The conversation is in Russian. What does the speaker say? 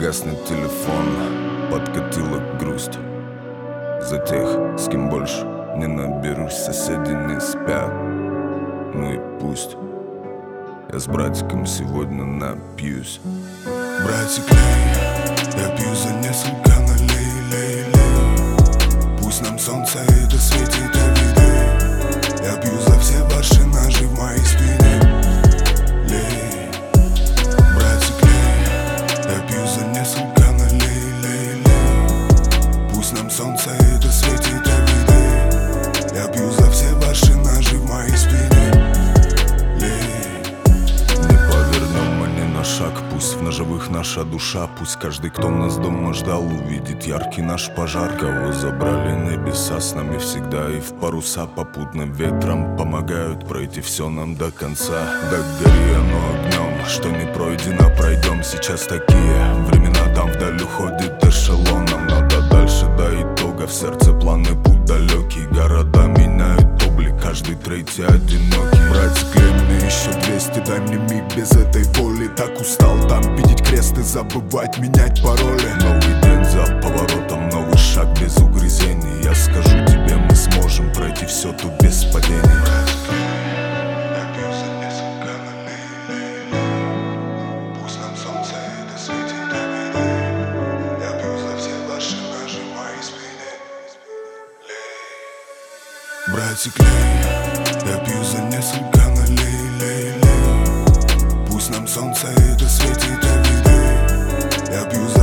гаснет телефон, подкатила грусть. За тех, с кем больше не наберусь. Соседи не спят, ну и пусть. Я с братиком сегодня напьюсь. Братик, лей, я пью за несколько налей, лей, лей. Пусть нам солнце это светит everyday. Я пью за все ваши ножи в моей спине. Лей, братик, лей, я пью за несколько налей, лей, лей. Пусть нам солнце это светит everyday. Я пью за все ваши ножи в моей спине. Шаг, пусть в ножевых наша душа. Пусть каждый, кто нас дома ждал, увидит яркий наш пожар. Кого забрали небеса, с нами всегда и в паруса. Попутным ветром помогают пройти все нам до конца. Да гори оно огнем, что не пройдено, пройдем. Сейчас такие времена, там вдаль уходит эшелон. Нам надо дальше до итога, в сердце планы путь далекий. Города меняют облик, каждый третий одинокий. Братик, мне еще 200, дай мне миг без этой воли. Так устал там видеть крест и забывать менять пароли. Новый день за поворотом, новый шаг без угрызений. Я скажу тебе, мы сможем пройти все тут без падений. Я пью за несколько налей, лей, лей. Пусть нам солнце это светит everyday. Я пью за все ваши ножи в моей спине. Лей, братик, лей, я пью за несколько налей, лей, лей. Пусть нам солнце это светит everyday. Я пью за